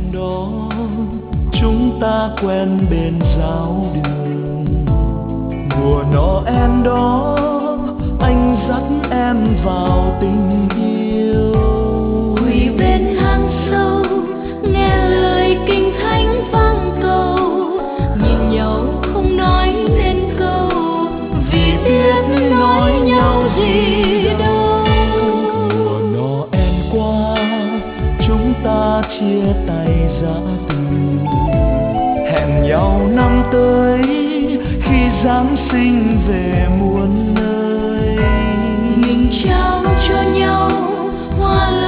đó chúng ta quen bên giáo đường. Mùa Noel đó anh dắt em vào tình yêu. Quỳ bên hang sâu nghe lời kinh thánh vang cầu, nhìn nhau không nói nên câu, vì biết nói nhau gì đâu. Mùa Noel qua chúng ta chia tay giã từ, hẹn nhau năm tới khi Giáng sinh về muôn nơi. Mình trao cho nhau hoa